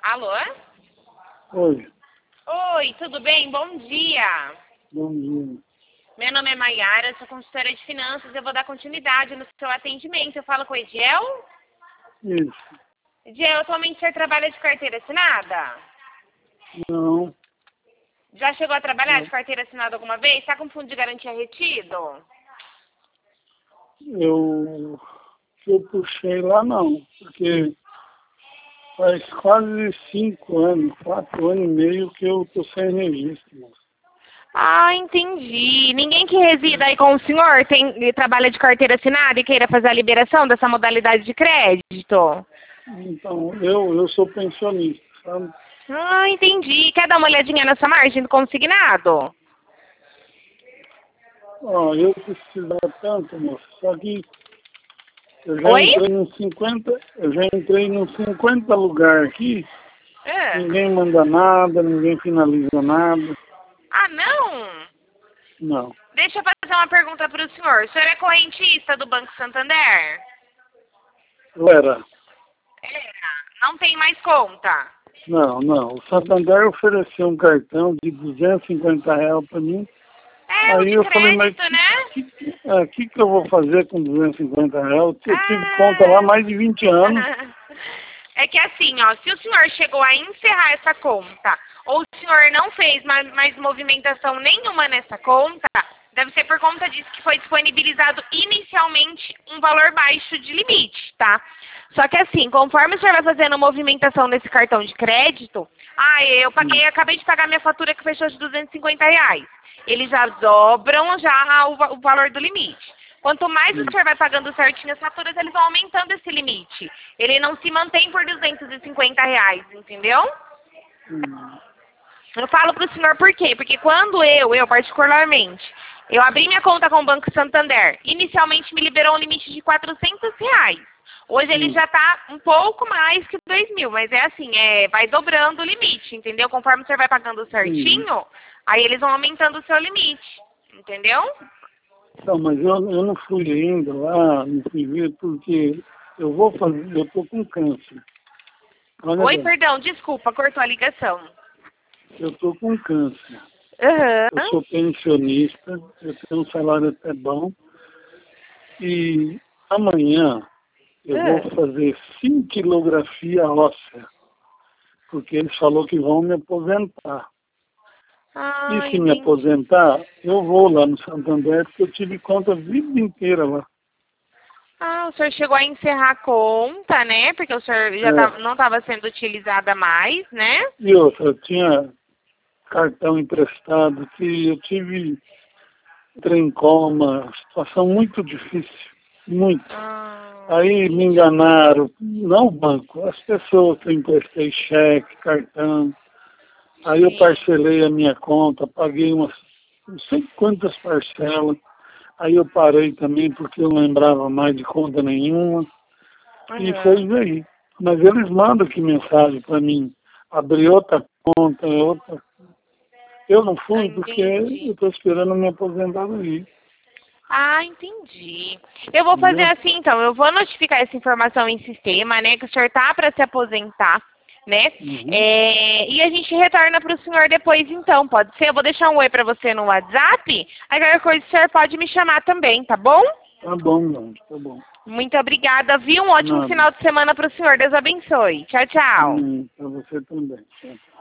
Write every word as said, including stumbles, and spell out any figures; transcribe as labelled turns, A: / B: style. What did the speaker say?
A: Alô?
B: Oi,
A: Oi, tudo bem? Bom dia.
B: bom dia.
A: Meu nome é Maiara, sou consultora de finanças. Eu vou dar continuidade no seu atendimento. Eu falo com o Ediel?
B: Isso.
A: Ediel, atualmente o senhor trabalha de carteira assinada?
B: Não,
A: Já chegou a trabalhar de
B: não.
A: carteira assinada alguma vez? Está com fundo de garantia retido?
B: Eu, eu puxei lá não, porque faz quase cinco anos, quatro anos e meio que eu tô sem registro, moço.
A: Ah, entendi. Ninguém que resida aí com o senhor tem, trabalha de carteira assinada e queira fazer a liberação dessa modalidade de crédito?
B: Então, eu, eu sou pensionista, sabe?
A: Ah, entendi. Quer dar uma olhadinha nessa margem do consignado?
B: Ó, eu precisava tanto, moço, só que eu já
A: Oi?
B: entrei nos cinquenta, eu já entrei nos cinquenta lugares aqui,
A: É.
B: ninguém manda nada, ninguém finaliza nada,
A: Ah, não?
B: não.
A: Deixa eu fazer uma pergunta para o senhor. O senhor é correntista do Banco Santander?
B: Eu era.
A: Era. Não tem mais conta?
B: Não, não. O Santander ofereceu um cartão de duzentos e cinquenta reais para mim.
A: É, o
B: Aí
A: de
B: eu falei, mas
A: crédito, né?
B: o que, que, é, que, que eu vou fazer com duzentos e cinquenta reais? Eu tive conta lá há
A: Ah.
B: mais de vinte anos.
A: É que assim, ó, se o senhor chegou a encerrar essa conta, ou o senhor não fez mais, mais movimentação nenhuma nessa conta, deve ser por conta disso que foi disponibilizado inicialmente um valor baixo de limite, tá? Só que assim, conforme o senhor vai fazendo movimentação nesse cartão de crédito, ah, eu paguei, acabei de pagar minha fatura que fechou de duzentos e cinquenta reais. Eles já dobram já o, va- o valor do limite. Quanto mais o senhor vai pagando certinho as faturas, eles vão aumentando esse limite. Ele não se mantém por duzentos e cinquenta reais, entendeu?
B: Hum,
A: Eu falo para o senhor por quê? Porque quando eu, eu particularmente, eu abri minha conta com o Banco Santander, inicialmente me liberou um limite de quatrocentos reais. Hoje ele
B: hum,
A: já está um pouco mais que dois mil, mas é assim, é, vai dobrando o limite, entendeu? Conforme o senhor vai pagando
B: hum.
A: certinho, aí eles vão aumentando o seu limite, entendeu?
B: Então, mas eu, eu não fui ainda lá, não fui ver, porque eu vou fazer, eu tô com câncer. Olha
A: Oi,
B: bem,
A: perdão, desculpa, cortou a ligação.
B: eu tô com câncer. Eu
A: Aham.
B: sou pensionista, eu tenho um salário até bom. E amanhã eu vou
A: Ah.
B: fazer cintilografia óssea, porque eles falou que vão me aposentar. E
A: Ah,
B: se me
A: entendi.
B: aposentar, eu vou lá no Santander, porque eu tive conta a vida inteira lá.
A: Ah, o senhor chegou a encerrar a conta, né? Porque o senhor já
B: É,
A: tava, não estava sendo utilizada mais, né?
B: e outra, eu tinha cartão emprestado, que eu tive trem coma, situação muito difícil, muito.
A: Ah,
B: Aí me
A: entendi.
B: enganaram, não o banco, as pessoas que eu emprestei cheque, cartão. Aí eu
A: Sim.
B: parcelei a minha conta, paguei umas não sei quantas parcelas. Aí eu parei também porque eu não lembrava mais de conta nenhuma. E foi
A: Aham.
B: isso aí. Mas eles mandam aqui mensagem para mim, abrir outra conta, outra. Eu não
A: Ah,
B: fui porque eu
A: entendi.
B: estou esperando me aposentadoria.
A: Ah, entendi. Eu vou fazer
B: Entendeu?
A: assim, então. Eu vou notificar essa informação em sistema, né? Que o senhor está para se aposentar, né?
B: Uhum.
A: É, e a gente retorna para o senhor depois, então. Pode ser? Eu vou deixar um oi para você no WhatsApp. Aí qualquer coisa o senhor pode me chamar também, tá bom?
B: Tá bom, não, tá bom.
A: Muito obrigada, viu? Um ótimo
B: Nada.
A: final de semana para o senhor. Deus abençoe. Tchau, tchau.
B: Amém. Para você também. Tchau, tchau.